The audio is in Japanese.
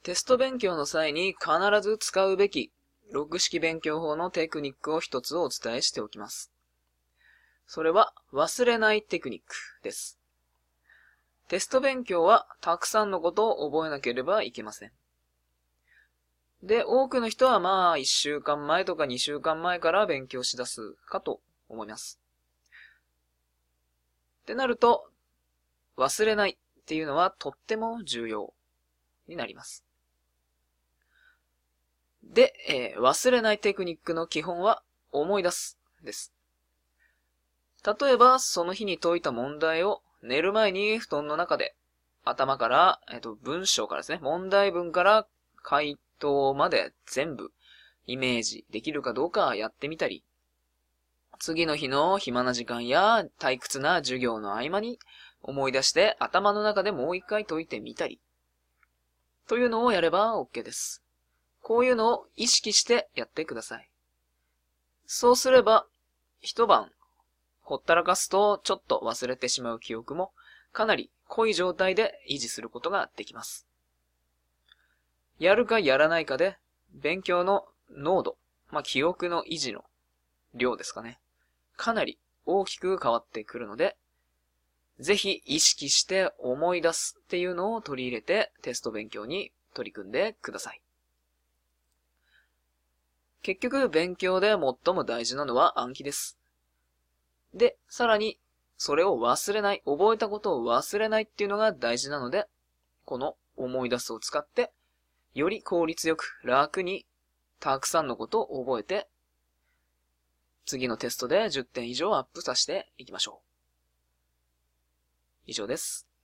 テスト勉強の際に必ず使うべきログ式勉強法のテクニックを一つお伝えしておきます。それは忘れないテクニックです。テスト勉強はたくさんのことを覚えなければいけません。で、多くの人は1週間前とか2週間前から勉強しだすかと思います。ってなると、忘れないっていうのはとっても重要になります。で、忘れないテクニックの基本は思い出すです。例えば、その日に解いた問題を寝る前に布団の中で頭から、文章からですね、問題文から回答まで全部イメージできるかどうかやってみたり、次の日の暇な時間や退屈な授業の合間に思い出して頭の中でもう一回解いてみたり、というのをやれば OK です。こういうのを意識してやってください。そうすれば、一晩ほったらかすとちょっと忘れてしまう記憶もかなり濃い状態で維持することができます。やるかやらないかで勉強の濃度、記憶の維持の量ですかね。かなり大きく変わってくるので、ぜひ意識して思い出すっていうのを取り入れてテスト勉強に取り組んでください。結局勉強で最も大事なのは暗記です。で、さらにそれを忘れない、覚えたことを忘れないっていうのが大事なので、この思い出すを使ってより効率よく楽にたくさんのことを覚えて、次のテストで10点以上アップさせていきましょう。以上です。